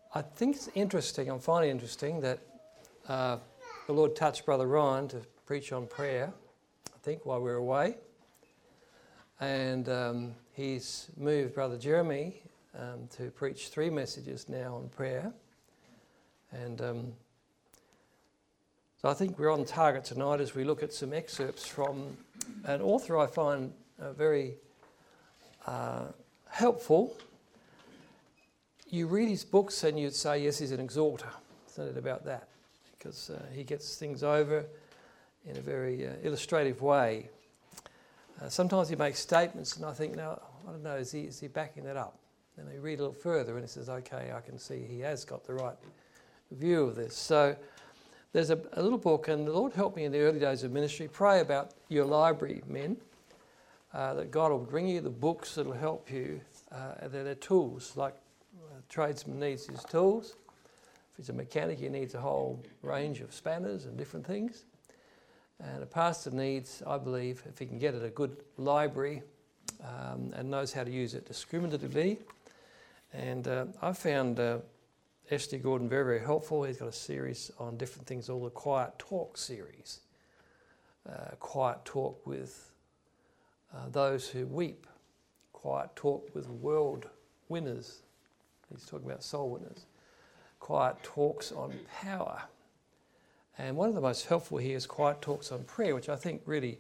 I think it's interesting, I'm finding interesting that the Lord touched Brother Ryan to preach on prayer, I think, while we were away. And he's moved Brother Jeremy to preach 3 messages now on prayer. And so I think we're on target tonight as we look at some excerpts from an author I find very helpful. You read his books and you'd say, yes, he's an exhorter. Isn't it about that? Because he gets things over in a very illustrative way. Sometimes he makes statements and I think, no, I don't know, is he backing that up? And I read a little further and he says, okay, I can see he has got the right view of this. So there's a little book, and the Lord helped me in the early days of ministry. Pray about your library, men, that God will bring you the books that will help you. They're tools, like a tradesman needs his tools. If he's a mechanic, he needs a whole range of spanners and different things. And a pastor needs, I believe, if he can get it, a good library and knows how to use it discriminatively. And I found S.D. Gordon very, very helpful. He's got a series on different things, all the Quiet Talk series. Quiet Talk with those who weep. Quiet Talk with world winners. He's talking about soul winners. Quiet Talks on power. And one of the most helpful here is Quiet Talks on prayer, which I think really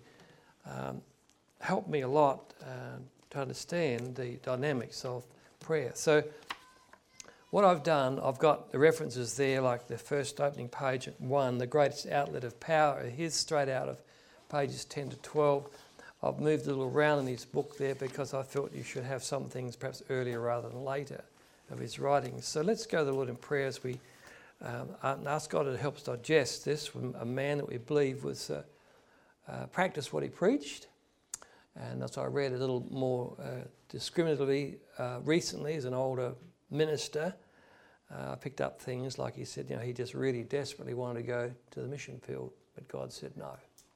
helped me a lot to understand the dynamics of prayer. So what I've done, I've got the references there, like the first opening page at 1, the greatest outlet of power. Here's straight out of pages 10 to 12. I've moved a little around in his book there because I felt you should have some things perhaps earlier rather than later of his writings. So let's go to the Lord in prayer as we ask God to help us digest this from a man that we believe was practiced what he preached. And as I read a little more discriminatively recently as an older minister, I picked up things like he said, he just really desperately wanted to go to the mission field, but God said no.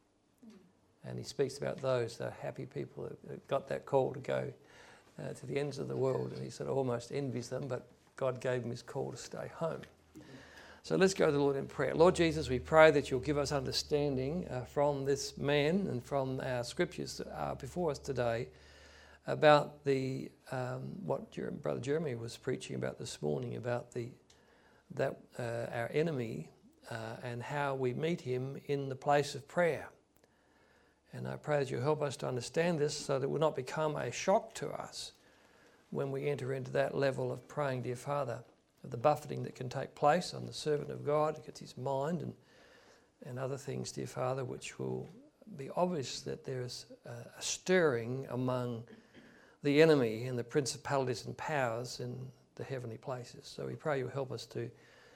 And he speaks about those, the happy people that got that call to go to the ends of the world. And he said almost envies them, but God gave him his call to stay home. So let's go to the Lord in prayer. Lord Jesus, we pray that you'll give us understanding from this man and from our scriptures that are before us today about the what Brother Jeremy was preaching about this morning, about our enemy and how we meet him in the place of prayer. And I pray that you'll help us to understand this so that it will not become a shock to us when we enter into that level of praying, dear Father, of the buffeting that can take place on the servant of God, gets his mind and other things, dear Father, which will be obvious that there's a stirring among the enemy and the principalities and powers in the heavenly places. So we pray you'll help us to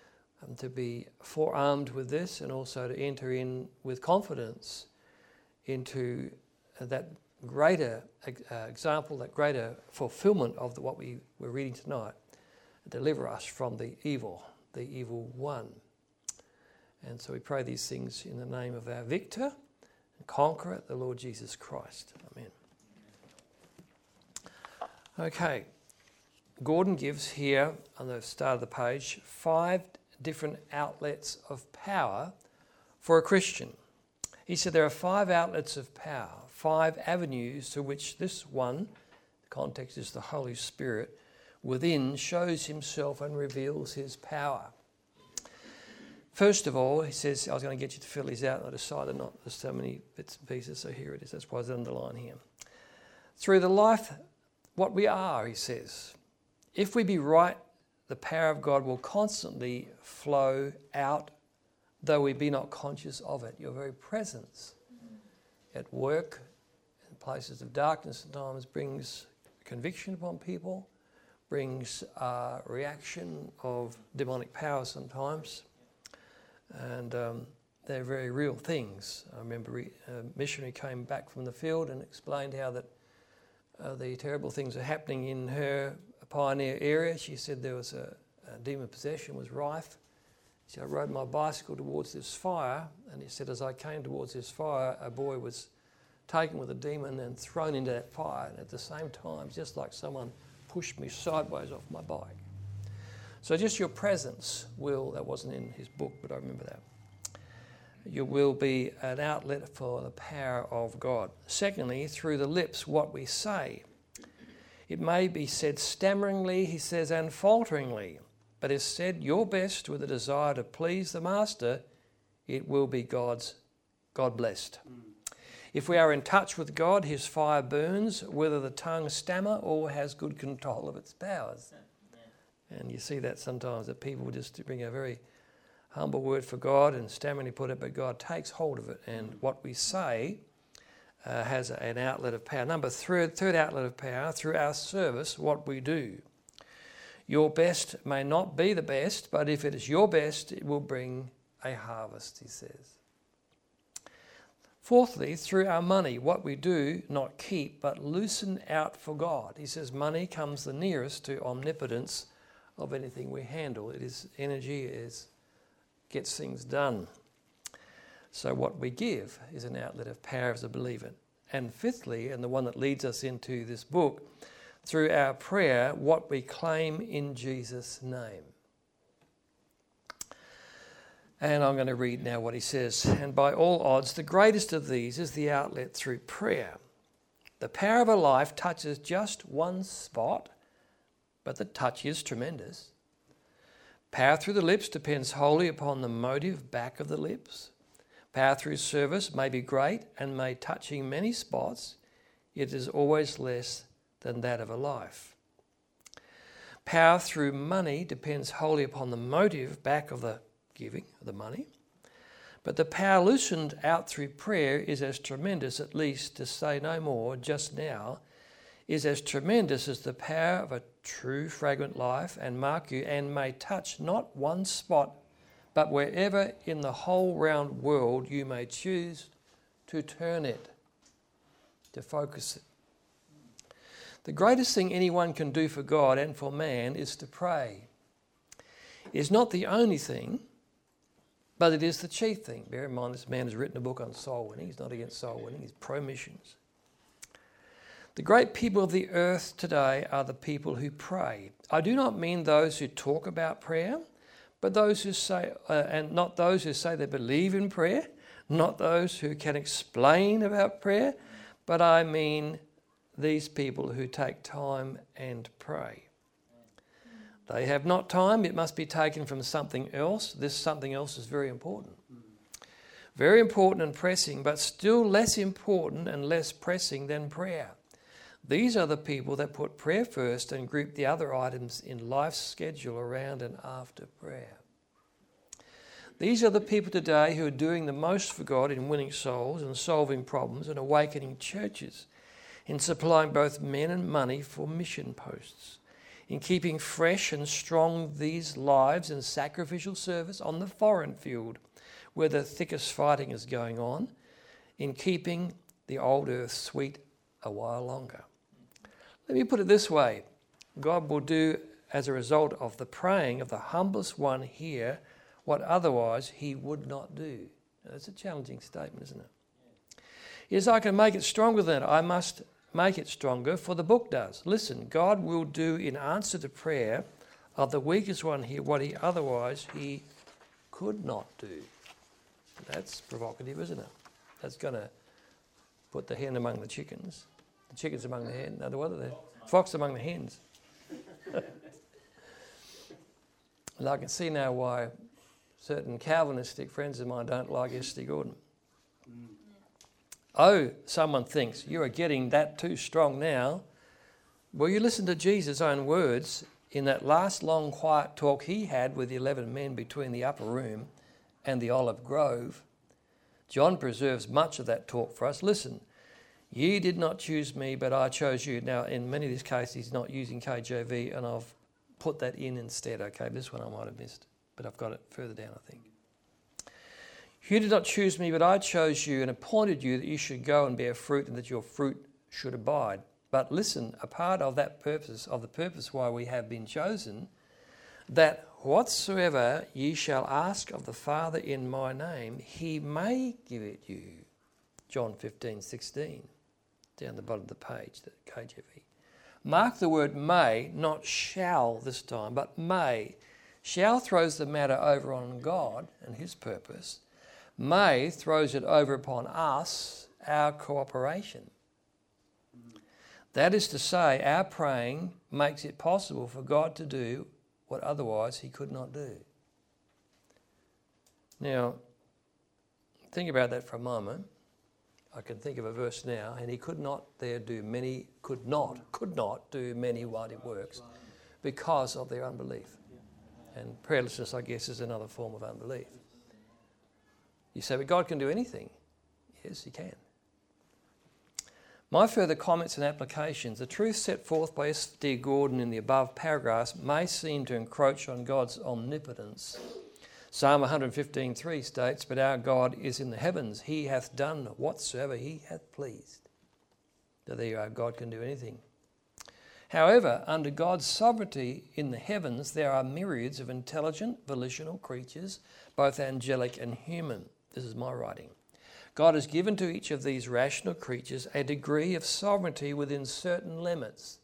be forearmed with this and also to enter in with confidence into that greater example, that greater fulfillment of what we were reading tonight. Deliver us from the evil one. And so we pray these things in the name of our victor and conqueror, the Lord Jesus Christ. Amen. Okay, Gordon gives here on the start of the page 5 different outlets of power for a Christian. He said there are 5 outlets of power, 5 avenues to which this one, the context is the Holy Spirit, within shows himself and reveals his power. First of all, he says, I was going to get you to fill these out, and I decided not. There's so many bits and pieces, so here it is. That's why it's underlined here. Through the life, what we are, he says, if we be right, the power of God will constantly flow out, though we be not conscious of it. Your very presence at work, in places of darkness at times, brings conviction upon people, brings a reaction of demonic power sometimes, and they're very real things. I remember a missionary came back from the field and explained how that the terrible things are happening in her pioneer area. She said there was a demon possession was rife. She said, I rode my bicycle towards this fire, and he said as I came towards this fire, a boy was taken with a demon and thrown into that fire, and at the same time, just like someone pushed me sideways off my bike. So just your presence will, that wasn't in his book, but I remember that. You will be an outlet for the power of God. Secondly, through the lips, what we say. It may be said stammeringly, he says, and falteringly, but if said your best with a desire to please the Master, it will be God blessed. If we are in touch with God, his fire burns, whether the tongue stammer or has good control of its powers. And you see that sometimes, that people just bring a very humble word for God and stammeringly put it, but God takes hold of it. And what we say has an outlet of power. Third outlet of power, through our service, what we do. Your best may not be the best, but if it is your best, it will bring a harvest, he says. Fourthly, through our money, what we do, not keep, but loosen out for God. He says money comes the nearest to omnipotence of anything we handle. It is energy, gets things done. So what we give is an outlet of power as a believer. And fifthly, and the one that leads us into this book, through our prayer, what we claim in Jesus' name. And I'm going to read now what he says. And by all odds, the greatest of these is the outlet through prayer. The power of a life touches just one spot, but the touch is tremendous. Power through the lips depends wholly upon the motive back of the lips. Power through service may be great and may touching many spots, yet it is always less than that of a life. Power through money depends wholly upon the motive back of the giving, the money. But the power loosened out through prayer is as tremendous, at least to say no more just now, is as tremendous as the power of a true fragrant life, and mark you, and may touch not one spot, but wherever in the whole round world you may choose to turn it, to focus it. The greatest thing anyone can do for God and for man is to pray. It is not the only thing, but it is the chief thing. Bear in mind, this man has written a book on soul winning. He's not against soul winning, he's pro-missions. The great people of the earth today are the people who pray. I do not mean those who talk about prayer, but those who say, and not those who say they believe in prayer, not those who can explain about prayer, but I mean these people who take time and pray. They have not time, it must be taken from something else. This something else is very important. Very important and pressing, but still less important and less pressing than prayer. These are the people that put prayer first and group the other items in life's schedule around and after prayer. These are the people today who are doing the most for God in winning souls and solving problems and awakening churches, in supplying both men and money for mission posts, in keeping fresh and strong these lives in sacrificial service on the foreign field where the thickest fighting is going on, in keeping the old earth sweet a while longer. Let me put it this way. God will do, as a result of the praying of the humblest one here, what otherwise he would not do. Now, that's a challenging statement, isn't it? Yes, I can make it stronger than it. I must make it stronger, for the book does. Listen, God will do in answer to prayer of the weakest one here what he otherwise he could not do. That's provocative, isn't it? That's going to put the hen among the chickens among the hen. No, what are they? Fox among the hens. And I can see now why certain Calvinistic friends of mine don't like S.D. Gordon. Oh, someone thinks you are getting that too strong now. Well, you listen to Jesus' own words in that last long quiet talk he had with the 11 men between the upper room and the olive grove. John preserves much of that talk for us. Listen, ye did not choose me, but I chose you. Now, in many of these cases, he's not using KJV, and I've put that in instead. Okay, this one I might have missed, but I've got it further down, I think. You did not choose me, but I chose you and appointed you that you should go and bear fruit and that your fruit should abide. But listen, a part of that purpose, of the purpose why we have been chosen, that whatsoever ye shall ask of the Father in my name, he may give it you. John 15:16, down the bottom of the page, the KJV. Mark the word may, not shall this time, but may. Shall throws the matter over on God and his purpose. May throws it over upon us, our cooperation. That is to say, our praying makes it possible for God to do what otherwise he could not do. Now, think about that for a moment. I can think of a verse now, and he could not do many mighty works because of their unbelief. And prayerlessness, I guess, is another form of unbelief. You say, but God can do anything. Yes, he can. My further comments and applications. The truth set forth by S.D. Gordon in the above paragraphs may seem to encroach on God's omnipotence. Psalm 115:3 states, but our God is in the heavens. He hath done whatsoever he hath pleased. So there you are, God can do anything. However, under God's sovereignty in the heavens, there are myriads of intelligent, volitional creatures, both angelic and human. This is my writing. God has given to each of these rational creatures a degree of sovereignty within certain limits.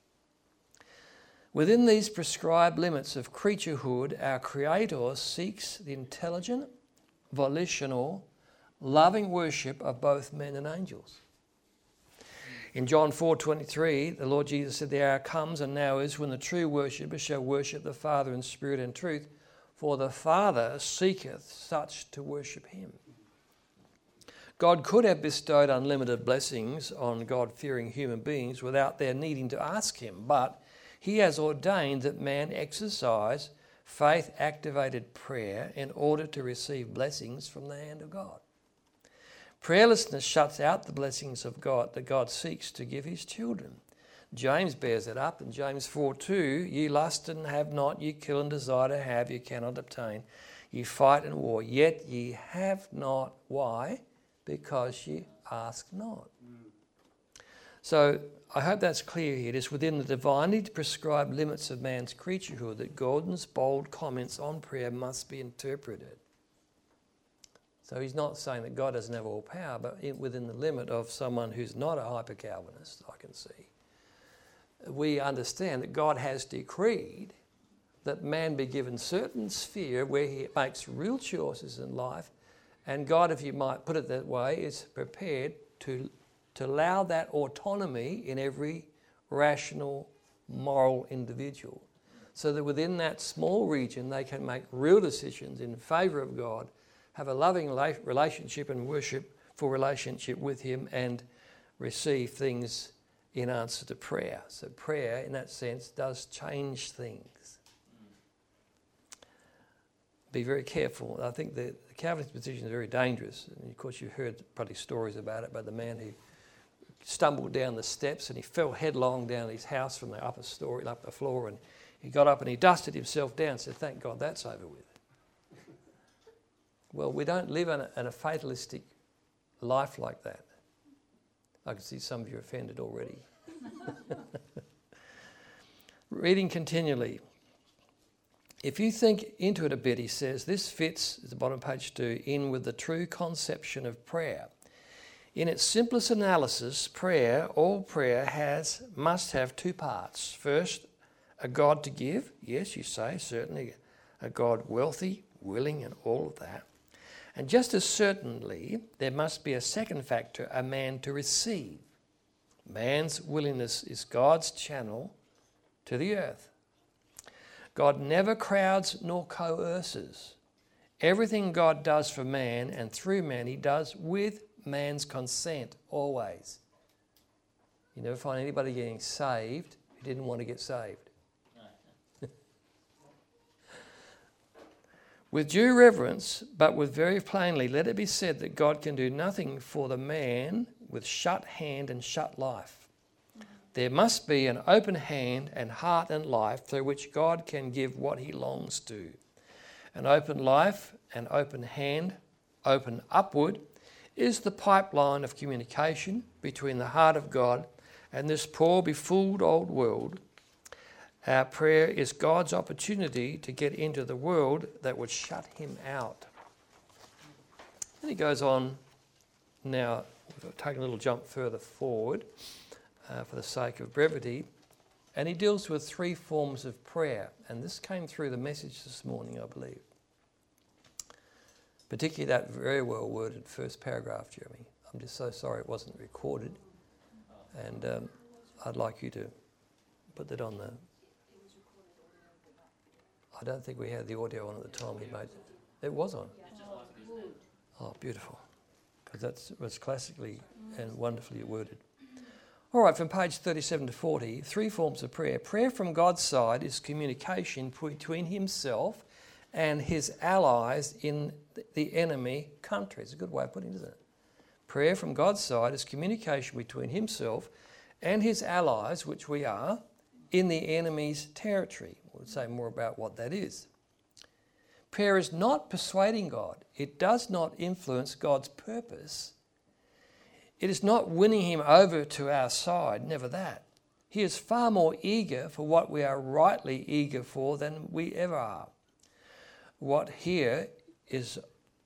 Within these prescribed limits of creaturehood, our Creator seeks the intelligent, volitional, loving worship of both men and angels. In John 4:23, the Lord Jesus said, the hour comes and now is when the true worshippers shall worship the Father in spirit and truth, for the Father seeketh such to worship him. God could have bestowed unlimited blessings on God-fearing human beings without their needing to ask him, but he has ordained that man exercise faith-activated prayer in order to receive blessings from the hand of God. Prayerlessness shuts out the blessings of God that God seeks to give his children. James bears it up in James 4:2, ye lust and have not, ye kill and desire to have, ye cannot obtain. Ye fight and war, yet ye have not. Why? Because ye ask not. So I hope that's clear here. It is within the divinely prescribed limits of man's creaturehood that Gordon's bold comments on prayer must be interpreted. So he's not saying that God doesn't have all power, but within the limit of someone who's not a hyper-Calvinist, I can see. We understand that God has decreed that man be given certain sphere where he makes real choices in life, and God, if you might put it that way, is prepared to allow that autonomy in every rational, moral individual, so that within that small region they can make real decisions in favour of God, have a loving relationship and worship for relationship with him, and receive things in answer to prayer. So prayer, in that sense, does change things. Be very careful. I think the Calvinist position is very dangerous. And of course, you've heard probably stories about it, about the man who stumbled down the steps and he fell headlong down his house from the upper floor, and he got up and he dusted himself down and said, thank God that's over with. Well, we don't live in a fatalistic life like that. I can see some of you offended already. Reading continually. If you think into it a bit, he says, this fits, at the bottom of page 2, in with the true conception of prayer. In its simplest analysis, all prayer must have two parts. First, a God to give. Yes, you say, certainly a God wealthy, willing, and all of that. And just as certainly, there must be a second factor, a man to receive. Man's willingness is God's channel to the earth. God never crowds nor coerces. Everything God does for man and through man, he does with man's consent, always. You never find anybody getting saved who didn't want to get saved. With due reverence, but with very plainly, let it be said that God can do nothing for the man with shut hand and shut life. There must be an open hand and heart and life through which God can give what he longs to. An open life, an open hand, open upward, is the pipeline of communication between the heart of God and this poor, befooled old world. Our prayer is God's opportunity to get into the world that would shut him out. Then he goes on now, we've taken a little jump further forward for the sake of brevity, And he deals with 3 forms of prayer. And this came through the message this morning, I believe. Particularly that very well worded first paragraph, Jeremy. I'm just so sorry it wasn't recorded. And I'd like you to put that on the... I don't think we had the audio on at the time we made it. It was on? Oh, beautiful. Because that was classically and wonderfully worded. All right, from page 37 to 40, 3 forms of prayer. Prayer from God's side is communication between himself and his allies in the enemy country. It's a good way of putting it, isn't it? Prayer from God's side is communication between himself and his allies, which we are, in the enemy's territory. We'll say more about what that is. Prayer is not persuading God. It does not influence God's purpose. It is not winning him over to our side, never that. He is far more eager for what we are rightly eager for than we ever are. What here is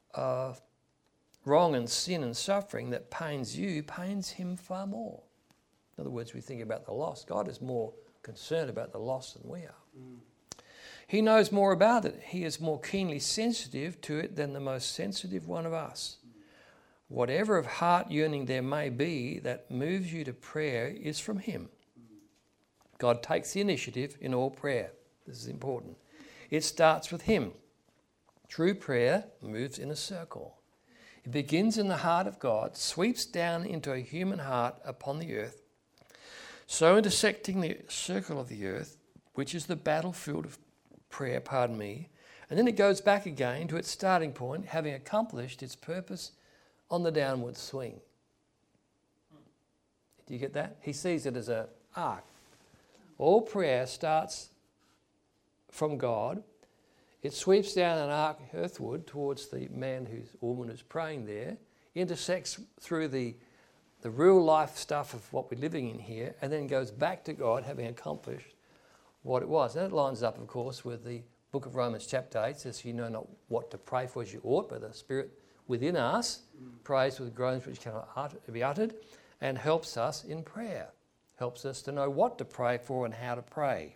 wrong and sin and suffering that pains you, pains him far more. In other words, we think about the lost. God is more concerned about the lost than we are. He knows more about it. He is more keenly sensitive to it than the most sensitive one of us. Whatever of heart yearning there may be that moves you to prayer is from him. God takes the initiative in all prayer. This is important. It starts with him. True prayer moves in a circle. It begins in the heart of God, sweeps down into a human heart upon the earth, so intersecting the circle of the earth, which is the battlefield of prayer, and then it goes back again to its starting point, having accomplished its purpose on the downward swing. Do you get that? He sees it as an arc. All prayer starts from God. It sweeps down an arc earthward towards the woman who's praying there, intersects through the real life stuff of what we're living in here, and then goes back to God, having accomplished what it was. And it lines up, of course, with the book of Romans chapter 8, says, you know not what to pray for as you ought, but the Spirit within us prays with groans which cannot be uttered, and helps us in prayer, helps us to know what to pray for and how to pray.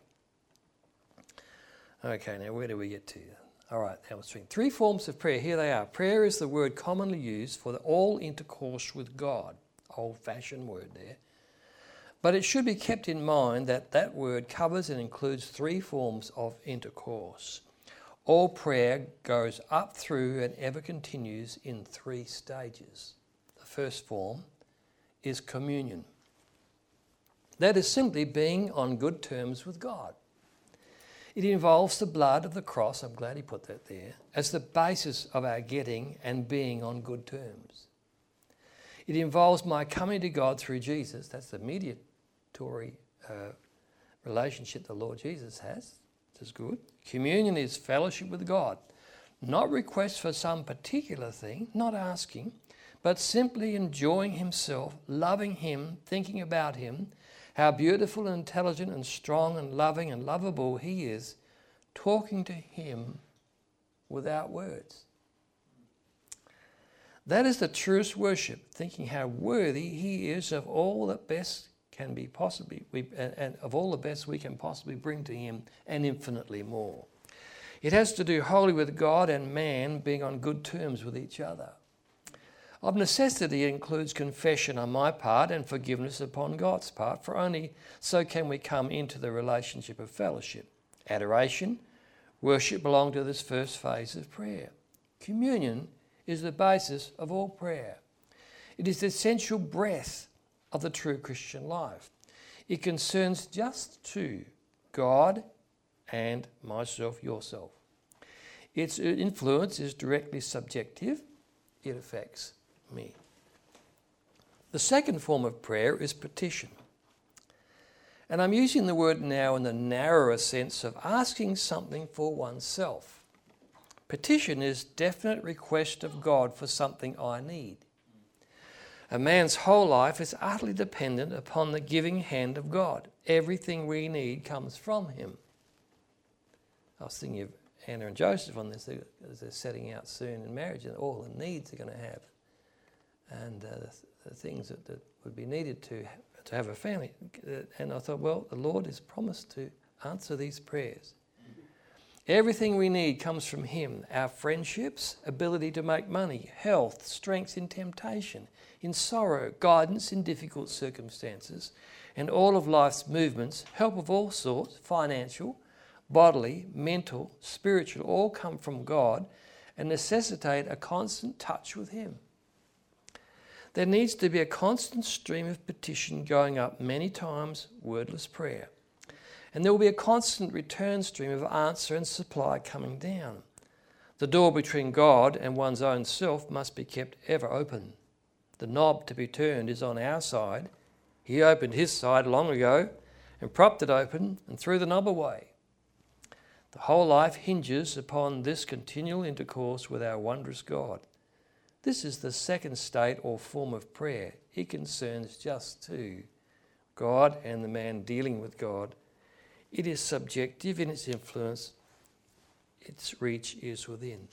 Okay, now where do we get to? All right, that was 3 forms of prayer. Here they are. Prayer is the word commonly used for all intercourse with God. Old-fashioned word there. But it should be kept in mind that that word covers and includes 3 forms of intercourse. All prayer goes up through and ever continues in 3 stages. The first form is communion. That is simply being on good terms with God. It involves the blood of the cross, I'm glad he put that there, as the basis of our getting and being on good terms. It involves my coming to God through Jesus. That's the mediatory relationship the Lord Jesus has. This is good. Communion is fellowship with God. Not request for some particular thing, not asking, but simply enjoying himself, loving him, thinking about him, how beautiful and intelligent and strong and loving and lovable he is, talking to him without words. That is the truest worship, thinking how worthy he is of all that best can be possibly, and of all the best we can possibly bring to him, and infinitely more. It has to do wholly with God and man being on good terms with each other. Of necessity, it includes confession on my part and forgiveness upon God's part, for only so can we come into the relationship of fellowship. Adoration, worship belong to this first phase of prayer. Communion is the basis of all prayer. It is the essential breath of the true Christian life. It concerns just 2, God and myself, yourself. Its influence is directly subjective. It affects me. The second form of prayer is petition. And I'm using the word now in the narrower sense of asking something for oneself. Petition is definite request of God for something I need. A man's whole life is utterly dependent upon the giving hand of God. Everything we need comes from him. I was thinking of Anna and Joseph on this, as they're setting out soon in marriage, and all the needs they're going to have, and the things that would be needed to to have a family. And I thought, well, the Lord has promised to answer these prayers. Everything we need comes from him. Our friendships, ability to make money, health, strength in temptation, in sorrow, guidance in difficult circumstances, and all of life's movements, help of all sorts, financial, bodily, mental, spiritual, all come from God and necessitate a constant touch with him. There needs to be a constant stream of petition going up, many times wordless prayer. And there will be a constant return stream of answer and supply coming down. The door between God and one's own self must be kept ever open. The knob to be turned is on our side. He opened his side long ago and propped it open and threw the knob away. The whole life hinges upon this continual intercourse with our wondrous God. This is the second state or form of prayer. It concerns just two, God and the man dealing with God. It is subjective in its influence. Its reach is within.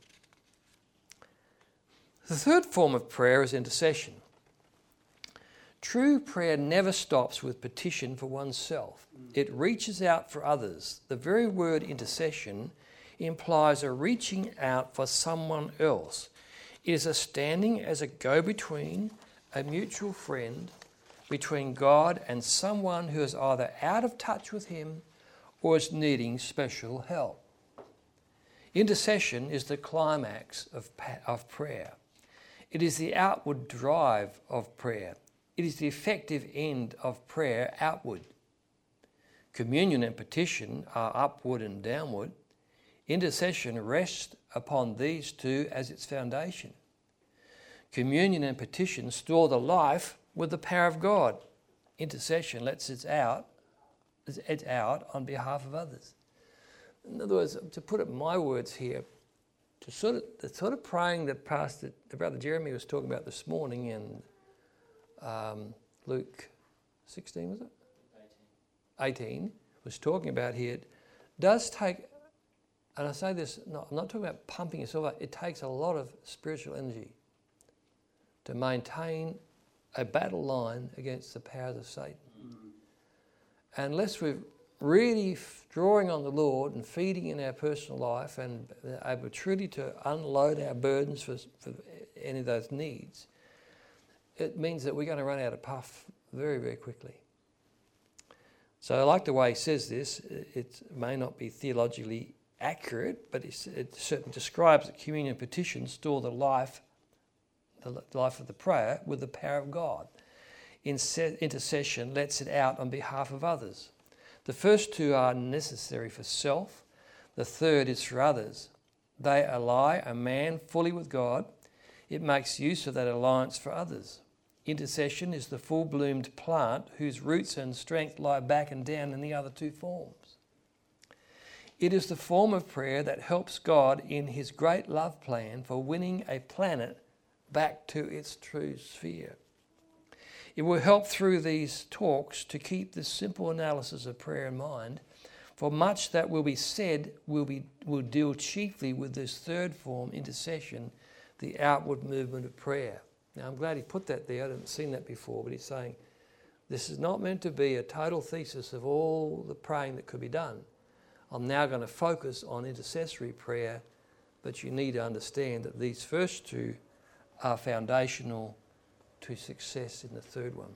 The third form of prayer is intercession. True prayer never stops with petition for oneself. It reaches out for others. The very word intercession implies a reaching out for someone else. It is a standing as a go-between, a mutual friend between God and someone who is either out of touch with him or is needing special help. Intercession is the climax of prayer. It is the outward drive of prayer. It is the effective end of prayer outward. Communion and petition are upward and downward. Intercession rests upon these two as its foundation. Communion and petition store the life with the power of God. Intercession lets it out on behalf of others. In other words, to put it in my words here, the sort of praying that Brother Jeremy was talking about this morning in Luke 16, was it? 18 was talking about here. It does take, and I say this, I'm not talking about pumping yourself up, it takes a lot of spiritual energy to maintain a battle line against the powers of Satan. Unless we're really drawing on the Lord and feeding in our personal life and able truly to unload our burdens for any of those needs, it means that we're going to run out of puff very, very quickly. So I like the way he says this. It may not be theologically accurate, but it certainly describes that communion and petition store the life of the prayer with the power of God. Intercession lets it out on behalf of others. The first two are necessary for self. The third is for others. They ally a man fully with God. It makes use of that alliance for others. Intercession is the full-bloomed plant whose roots and strength lie back and down in the other two forms. It is the form of prayer that helps God in his great love plan for winning a planet back to its true sphere. It will help through these talks to keep this simple analysis of prayer in mind, for much that will be said will deal chiefly with this third form, intercession, the outward movement of prayer. Now, I'm glad he put that there. I hadn't seen that before, but he's saying this is not meant to be a total thesis of all the praying that could be done. I'm now going to focus on intercessory prayer, but you need to understand that these first two are foundational to success in the third one.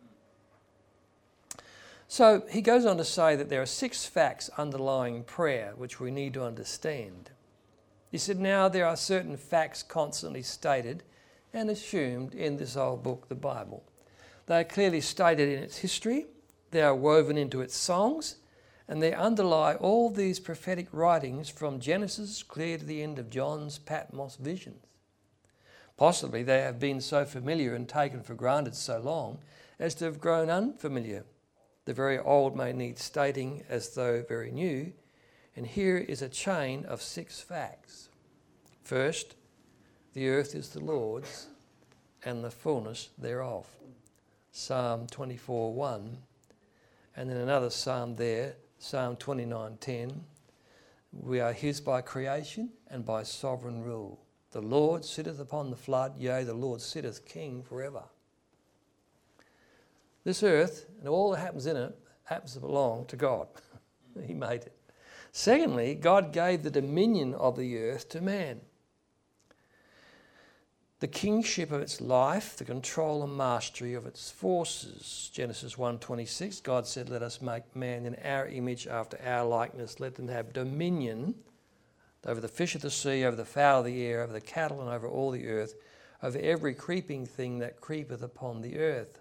So he goes on to say that there are 6 facts underlying prayer which we need to understand. He said, now there are certain facts constantly stated and assumed in this old book, the Bible. They are clearly stated in its history, they are woven into its songs, and they underlie all these prophetic writings from Genesis clear to the end of John's Patmos visions. Possibly they have been so familiar and taken for granted so long as to have grown unfamiliar. The very old may need stating as though very new, and here is a chain of 6 facts. First, the earth is the Lord's and the fullness thereof. Psalm 24:1, and then another psalm there, Psalm 29:10. We are his by creation and by sovereign rule. The Lord sitteth upon the flood, yea, the Lord sitteth king forever. This earth and all that happens in it happens to belong to God. He made it. Secondly, God gave the dominion of the earth to man. The kingship of its life, the control and mastery of its forces. Genesis 1:26, God said, let us make man in our image after our likeness. Let them have dominion over the fish of the sea, over the fowl of the air, over the cattle and over all the earth, over every creeping thing that creepeth upon the earth.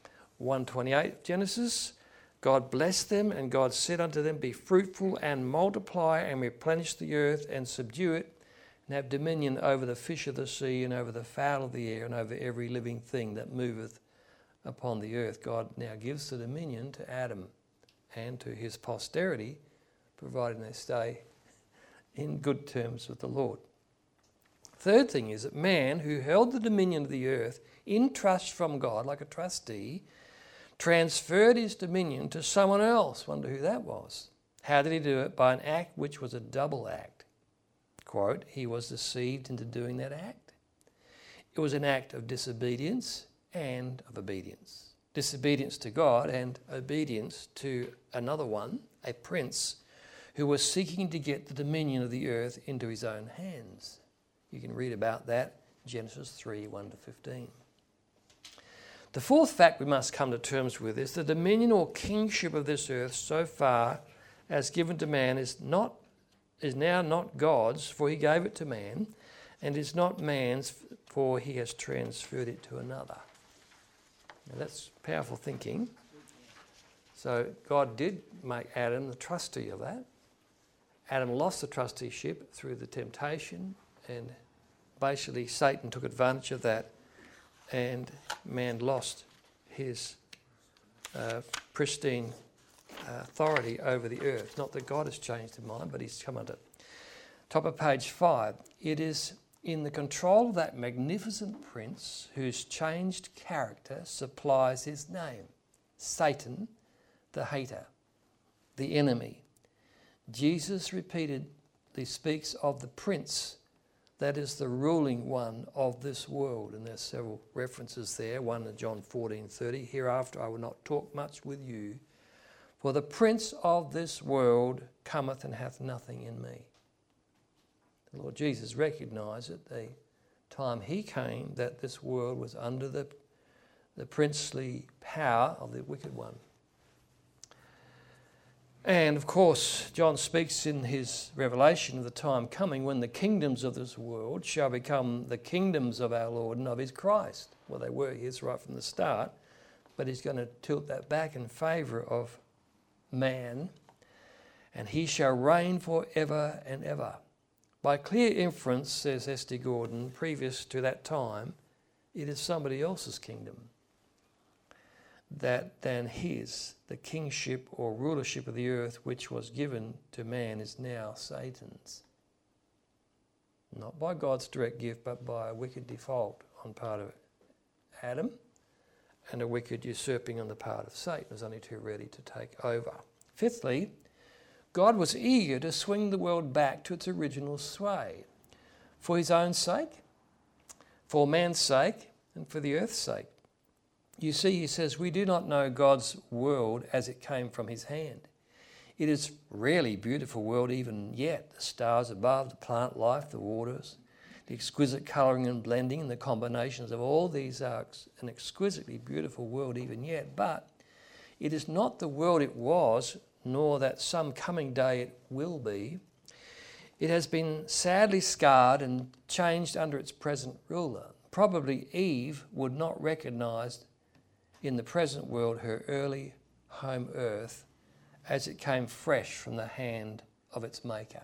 1:28 Genesis, God blessed them and God said unto them, be fruitful and multiply and replenish the earth and subdue it and have dominion over the fish of the sea and over the fowl of the air and over every living thing that moveth upon the earth. God now gives the dominion to Adam and to his posterity, providing they stay in good terms with the Lord. Third thing is that man, who held the dominion of the earth in trust from God, like a trustee, transferred his dominion to someone else. Wonder who that was. How did he do it? By an act which was a double act. Quote, he was deceived into doing that act. It was an act of disobedience and of obedience. Disobedience to God and obedience to another one, a prince, who was seeking to get the dominion of the earth into his own hands. You can read about that, Genesis 3, 1-15. The fourth fact we must come to terms with is the dominion or kingship of this earth so far as given to man is now not God's, for he gave it to man, and is not man's, for he has transferred it to another. Now that's powerful thinking. So God did make Adam the trustee of that. Adam lost the trusteeship through the temptation, and basically Satan took advantage of that, and man lost his pristine authority over the earth. Not that God has changed his mind, but he's come under. Top of page 5. It is in the control of that magnificent prince whose changed character supplies his name. Satan, the hater, the enemy. Jesus repeatedly speaks of the prince, that is the ruling one of this world. And there's several references there. One in John 14:30. Hereafter I will not talk much with you, for the prince of this world cometh and hath nothing in me. The Lord Jesus recognised at the time he came that this world was under the princely power of the wicked one. And of course, John speaks in his revelation of the time coming when the kingdoms of this world shall become the kingdoms of our Lord and of his Christ. Well, they were his right from the start, but he's going to tilt that back in favour of man, and he shall reign for ever and ever. By clear inference, says S.D. Gordon, previous to that time, it is somebody else's kingdom than his. The kingship or rulership of the earth which was given to man is now Satan's. Not by God's direct gift, but by a wicked default on part of Adam and a wicked usurping on the part of Satan, who's only too ready to take over. Fifthly, God was eager to swing the world back to its original sway for his own sake, for man's sake, and for the earth's sake. You see, he says, we do not know God's world as it came from his hand. It is really beautiful world even yet. The stars above, the plant life, the waters, the exquisite colouring and blending and the combinations of all these are an exquisitely beautiful world even yet. But it is not the world it was, nor that some coming day it will be. It has been sadly scarred and changed under its present ruler. Probably Eve would not recognise in the present world her early home earth as it came fresh from the hand of its maker.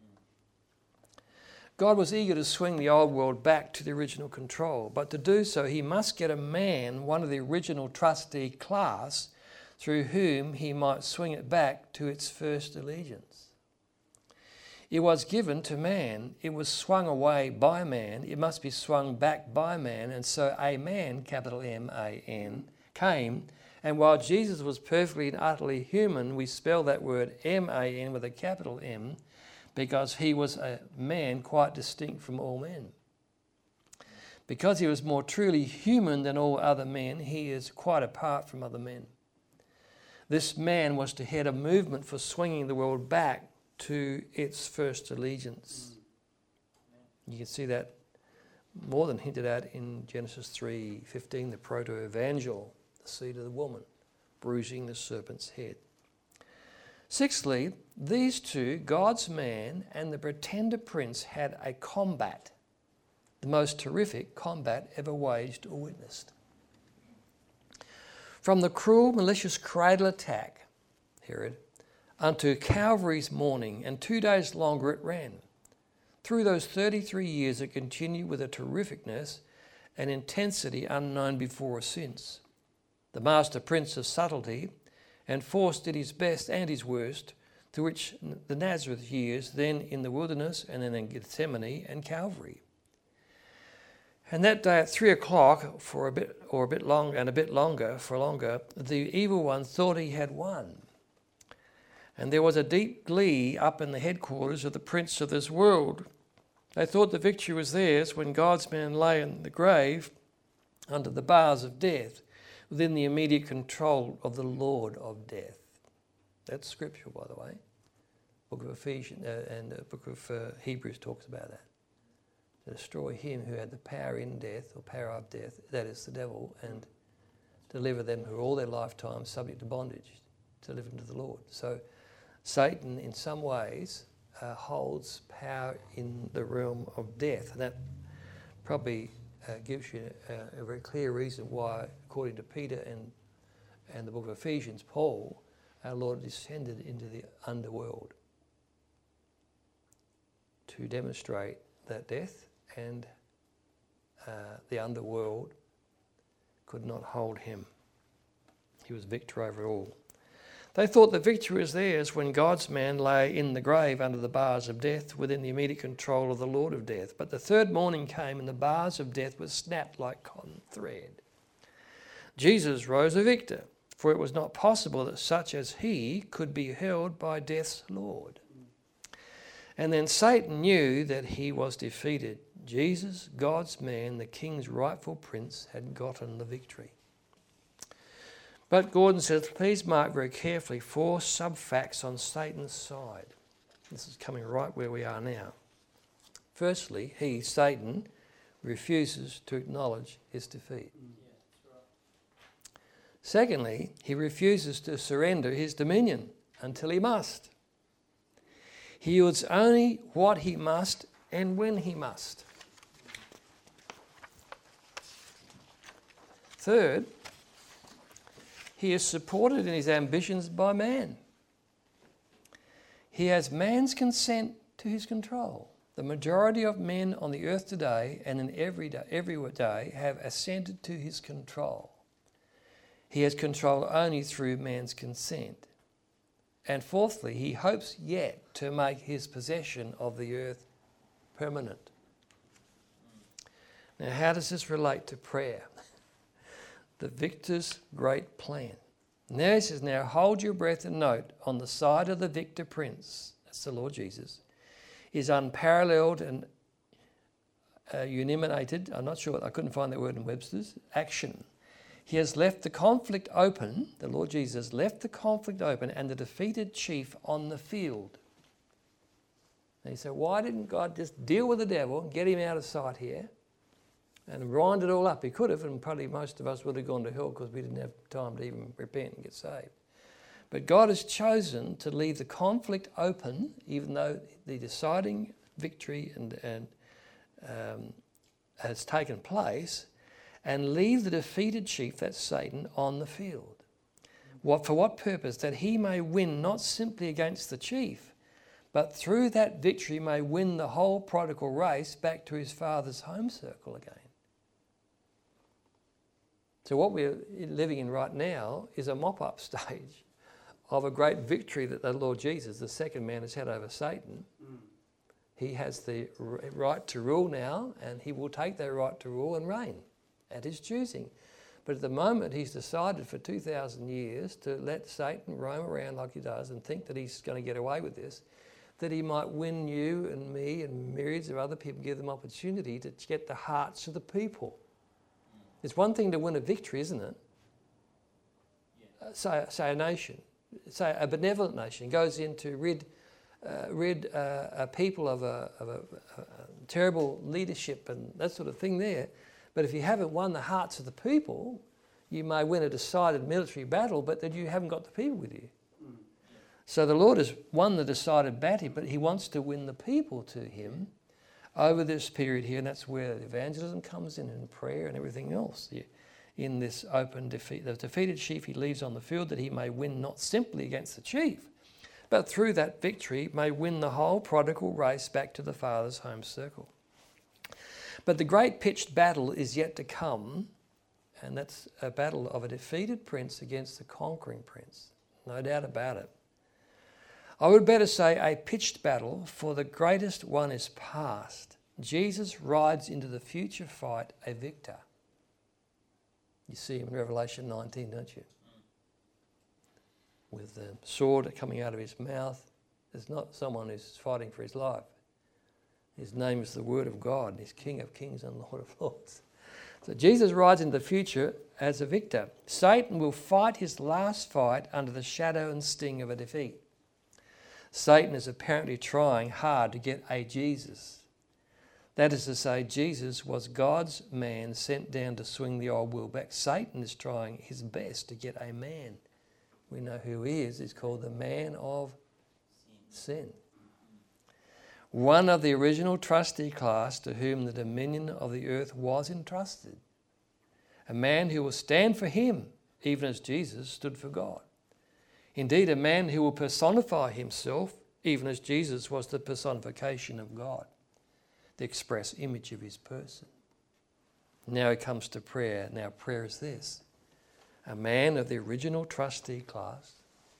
God was eager to swing the old world back to the original control, but to do so he must get a man, one of the original trustee class, through whom he might swing it back to its first allegiance. It was given to man, it was swung away by man, it must be swung back by man, and so a man, capital M-A-N, came, and while Jesus was perfectly and utterly human, we spell that word M-A-N with a capital M, because he was a man quite distinct from all men. Because he was more truly human than all other men, he is quite apart from other men. This man was to head a movement for swinging the world back to its first allegiance. You can see that more than hinted at in Genesis 3:15, the proto-evangel, the seed of the woman, bruising the serpent's head. Sixthly, these two, God's man and the pretender prince, had a combat, the most terrific combat ever waged or witnessed. From the cruel, malicious cradle attack, Herod, unto Calvary's morning, and 2 days longer it ran. Through those 33 years it continued with a terrificness and intensity unknown before or since. The master prince of subtlety and force did his best and his worst, through which the Nazareth years, then in the wilderness and then in Gethsemane and Calvary. And that day at 3 o'clock, for a bit longer, the evil one thought he had won. And there was a deep glee up in the headquarters of the prince of this world. They thought the victory was theirs when God's man lay in the grave under the bars of death, within the immediate control of the Lord of death. That's scripture, by the way. Book of Ephesians and the book of Hebrews talks about that. To destroy him who had the power in death, or power of death, that is the devil, and deliver them who are all their lifetime subject to bondage, to deliver them to the Lord. So Satan, in some ways, holds power in the realm of death. And that probably gives you a very clear reason why, according to Peter and the book of Ephesians, Paul, our Lord descended into the underworld to demonstrate that death and the underworld could not hold him. He was victor over all. They thought the victory was theirs when God's man lay in the grave under the bars of death, within the immediate control of the Lord of death. But the third morning came and the bars of death were snapped like cotton thread. Jesus rose a victor, for it was not possible that such as he could be held by death's Lord. And then Satan knew that he was defeated. Jesus, God's man, the king's rightful prince, had gotten the victory. But Gordon says, please mark very carefully 4 sub-facts on Satan's side. This is coming right where we are now. Firstly, he, Satan, refuses to acknowledge his defeat. Secondly, he refuses to surrender his dominion until he must. He yields only what he must and when he must. Third, he is supported in his ambitions by man. He has man's consent to his control. The majority of men on the earth today and in every day have assented to his control. He has control only through man's consent. And fourthly, he hopes yet to make his possession of the earth permanent. Now, how does this relate to prayer? The victor's great plan. Now he says, now hold your breath and note, on the side of the victor prince, that's the Lord Jesus, is unparalleled and unanimous, I'm not sure, I couldn't find that word in Webster's, action. He has left the conflict open, the Lord Jesus left the conflict open and the defeated chief on the field. And you say, why didn't God just deal with the devil and get him out of sight here and wind it all up? He could have, and probably most of us would have gone to hell because we didn't have time to even repent and get saved. But God has chosen to leave the conflict open, even though the deciding victory has taken place, and leave the defeated chief, that's Satan, on the field. For what purpose? That he may win not simply against the chief, but through that victory may win the whole prodigal race back to his father's home circle again. So what we're living in right now is a mop-up stage of a great victory that the Lord Jesus, the second man, has had over Satan. He has the right to rule now, and he will take that right to rule and reign at his choosing. But at the moment, he's decided for 2,000 years to let Satan roam around like he does and think that he's going to get away with this. that he might win you and me and myriads of other people, give them opportunity to get the hearts of the people. It's one thing to win a victory, isn't it? Say a nation, say a benevolent nation goes in to rid a people of a terrible leadership and that sort of thing there. But if you haven't won the hearts of the people, you may win a decided military battle, but that you haven't got the people with you. So the Lord has won the decided battle, but he wants to win the people to him over this period here, and that's where evangelism comes in and prayer and everything else. In this open defeat, the defeated sheep he leaves on the field that he may win not simply against the chief, but through that victory may win the whole prodigal race back to the Father's home circle. But the great pitched battle is yet to come, and that's a battle of a defeated prince against a conquering prince. No doubt about it. I would better say a pitched battle, for the greatest one is past. Jesus rides into the future fight a victor. You see him in Revelation 19, don't you? With the sword coming out of his mouth. There's not someone who's fighting for his life. His name is the Word of God. He's King of Kings and Lord of Lords. So Jesus rides into the future as a victor. Satan will fight his last fight under the shadow and sting of a defeat. Satan is apparently trying hard to get a Jesus. That is to say, Jesus was God's man sent down to swing the old world back. Satan is trying his best to get a man. We know who he is. He's called the man of sin. One of the original trustee class to whom the dominion of the earth was entrusted. A man who will stand for him, even as Jesus stood for God. Indeed, a man who will personify himself, even as Jesus was the personification of God, the express image of his person. Now it comes to prayer. Now prayer is this. A man of the original trustee class,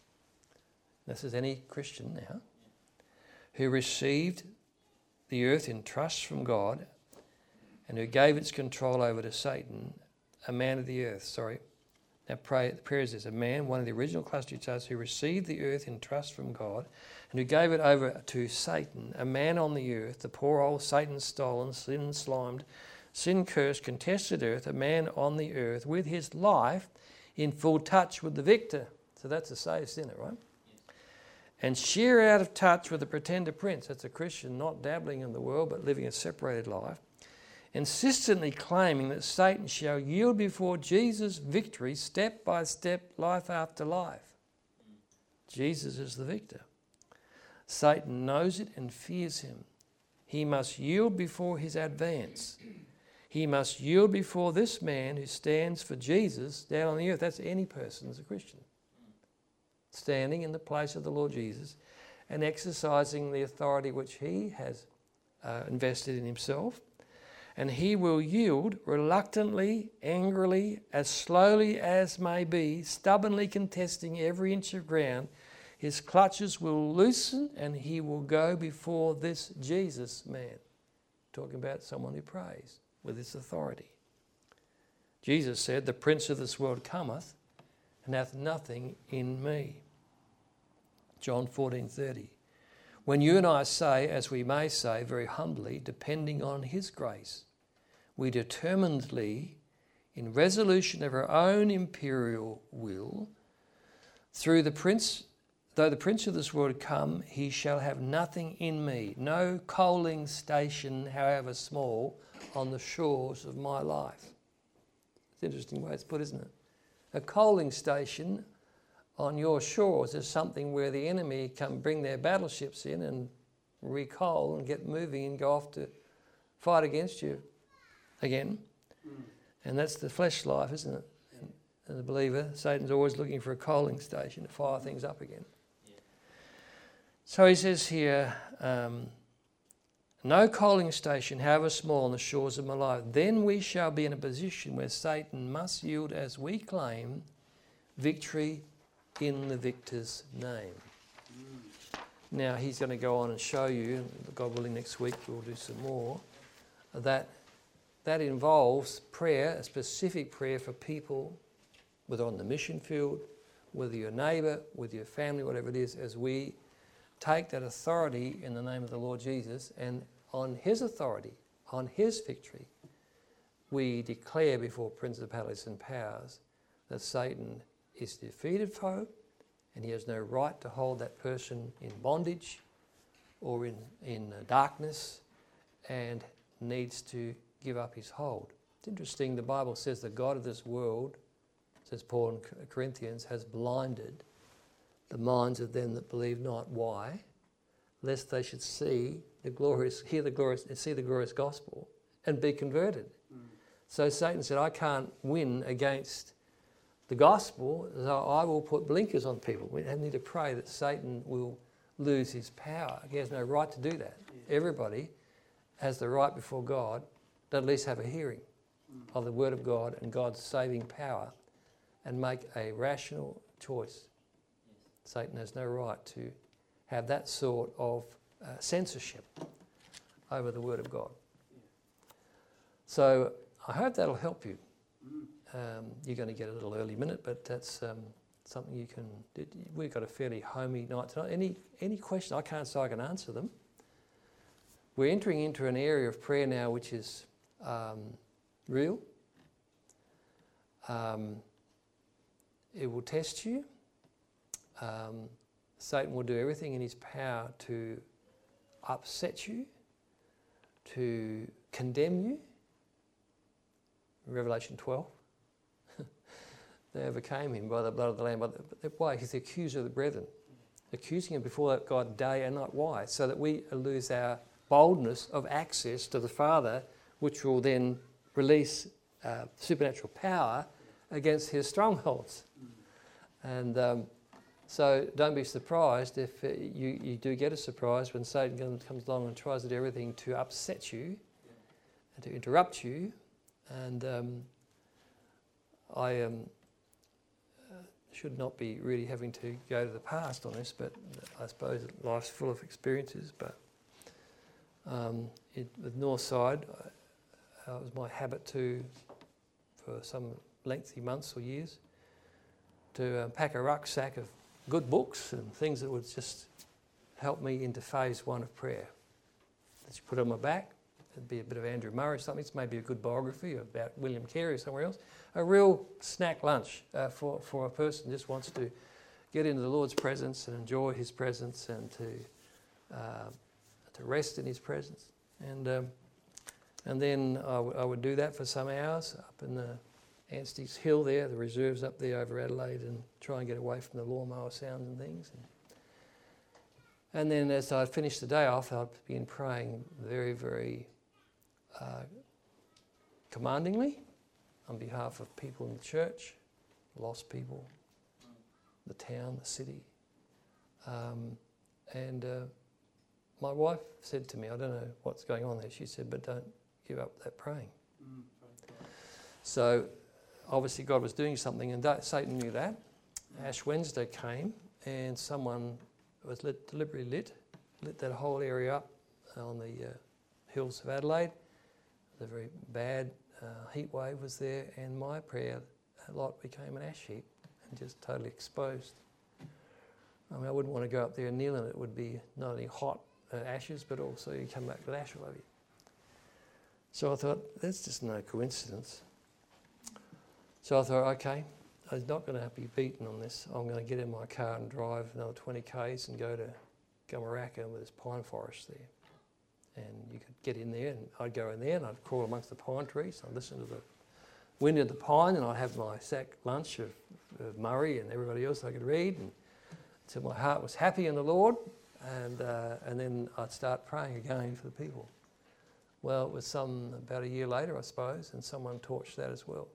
this is any Christian now, who received the earth in trust from God and who gave its control over to Satan, a man of the earth, Now prayer is this, a man, one of the original clusters who received the earth in trust from God and who gave it over to Satan, a man on the earth, the poor old Satan-stolen, sin-slimed, sin-cursed, contested earth, a man on the earth with his life in full touch with the victor. So that's a saved sinner, right? And sheer out of touch with the pretender prince. That's a Christian not dabbling in the world but living a separated life. Insistently claiming that Satan shall yield before Jesus' victory step by step, life after life. Jesus is the victor. Satan knows it and fears him. He must yield before his advance. He must yield before this man who stands for Jesus down on the earth. That's any person as a Christian. Standing in the place of the Lord Jesus and exercising the authority which he has invested in himself. And he will yield reluctantly, angrily, as slowly as may be, stubbornly contesting every inch of ground. His clutches will loosen and he will go before this Jesus man. Talking about someone who prays with this authority. Jesus said, the prince of this world cometh and hath nothing in me. John 14:30. When you and I say, as we may say very humbly, depending on his grace, we determinedly, in resolution of our own imperial will, though the prince of this world come, he shall have nothing in me, no coaling station, however small, on the shores of my life. It's an interesting way it's put, isn't it? A coaling station on your shores is something where the enemy come bring their battleships in and recoal and get moving and go off to fight against you again. And that's the flesh life, isn't it? And as a believer, Satan's always looking for a coaling station to fire things up again. So he says here, no coaling station, however small, on the shores of my life. Then we shall be in a position where Satan must yield as we claim victory in the victor's name. Now he's going to go on and show you, God willing next week we'll do some more, that involves prayer, a specific prayer for people, whether on the mission field, with your neighbour, with your family, whatever it is, as we take that authority in the name of the Lord Jesus, and on his authority, on his victory, we declare before principalities and powers that Satan is a defeated foe, and he has no right to hold that person in bondage or in darkness, and needs to give up his hold. It's interesting, the Bible says the God of this world, says Paul in Corinthians, has blinded the minds of them that believe not. Why? Lest they should see the glorious gospel and be converted. So Satan said, I can't win against the gospel, so I will put blinkers on people. We need to pray that Satan will lose his power. He has no right to do that. Everybody has the right before God to at least have a hearing of the Word of God and God's saving power and make a rational choice. Satan has no right to have that sort of censorship over the Word of God. So I hope that'll help you. You're going to get a little early minute, but that's something you can do. We've got a fairly homey night tonight. Any questions? I can't say I can answer them. We're entering into an area of prayer now which is real. It will test you. Satan will do everything in his power to upset you, to condemn you. Revelation 12. They overcame him by the blood of the Lamb. Why? He's the accuser of the brethren. Accusing him before God day and night. Why? So that we lose our boldness of access to the Father, which will then release supernatural power against his strongholds. And so don't be surprised if you do get a surprise when Satan comes along and tries to do everything to upset you and to interrupt you. And I should not be really having to go to the past on this, but I suppose life's full of experiences. But with Northside, it was my habit for some lengthy months or years, to pack a rucksack of good books and things that would just help me into phase one of prayer. That you put on my back. It'd be a bit of Andrew Murray or something. It's maybe a good biography about William Carey or somewhere else. A real snack lunch for a person who just wants to get into the Lord's presence and enjoy his presence and to rest in his presence. And then I would do that for some hours up in the Anstey's Hill there, the reserves up there over Adelaide, and try and get away from the lawnmower sounds and things. And then as I'd finish the day off, I'd begin praying very, very commandingly on behalf of people in the church, lost people, the town, the city. And my wife said to me, I don't know what's going on there, she said, but don't give up that praying. So obviously God was doing something, and Satan knew that. Ash Wednesday came, and someone was deliberately lit that whole area up on the hills of Adelaide. The very bad heat wave was there, and my prayer lot became an ash heap and just totally exposed. I mean, I wouldn't want to go up there and kneel in it. It would be not only hot ashes, but also you come back with ash all over you. So I thought, that's just no coincidence. So I thought, okay, I'm not going to be beaten on this. I'm going to get in my car and drive another 20 k's and go to Gumaraka with this pine forest there. And you could get in there, and I'd go in there and I'd crawl amongst the pine trees. I'd listen to the wind of the pine, and I'd have my sack lunch of Murray and everybody else I could read, and until my heart was happy in the Lord, and then I'd start praying again for the people. Well, it was about a year later, I suppose, and someone torched that as well.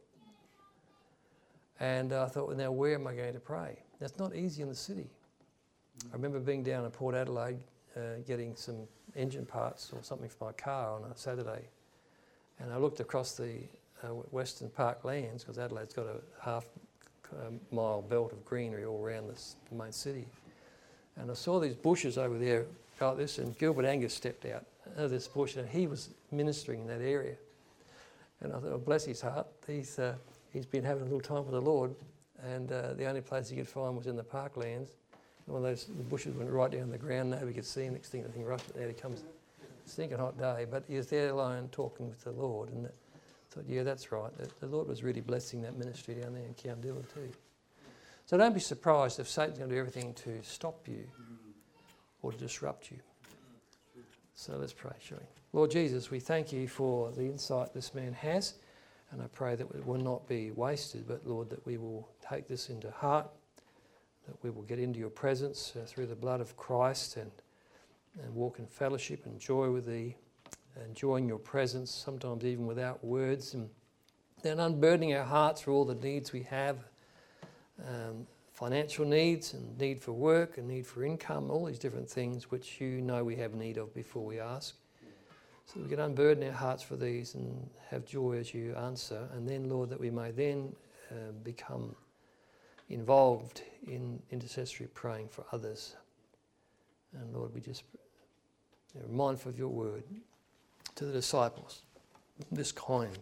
And I thought, well, now where am I going to pray? That's not easy in the city. I remember being down in Port Adelaide getting some engine parts or something for my car on a Saturday, and I looked across the Western Park lands, because Adelaide's got a half-mile belt of greenery all around the main city, and I saw these bushes over there like this, and Gilbert Angus stepped out of this bush, and he was ministering in that area. And I thought, oh, bless his heart, he's been having a little time with the Lord, and the only place he could find was in the parklands, One of those the bushes went right down the ground, nobody could see him. Next thing, right there he comes. Stinking hot day, but he was there alone talking with the Lord, and thought, yeah, that's right. The Lord was really blessing that ministry down there in Coundilla too. So don't be surprised if Satan's going to do everything to stop you or to disrupt you. So let's pray, shall we? Lord Jesus, we thank you for the insight this man has, and I pray that it will not be wasted, but Lord, that we will take this into heart, that we will get into your presence through the blood of Christ and walk in fellowship and joy with thee, enjoying your presence, sometimes even without words, and then unburdening our hearts for all the needs we have, financial needs and need for work and need for income, all these different things which you know we have need of before we ask. So we can unburden our hearts for these and have joy as you answer, and then, Lord, that we may then become involved in intercessory praying for others. And Lord, we just are mindful of your word to the disciples. This kind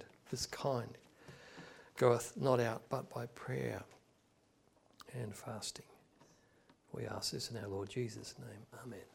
goeth not out but by prayer and fasting. We ask this in our Lord Jesus' name. Amen.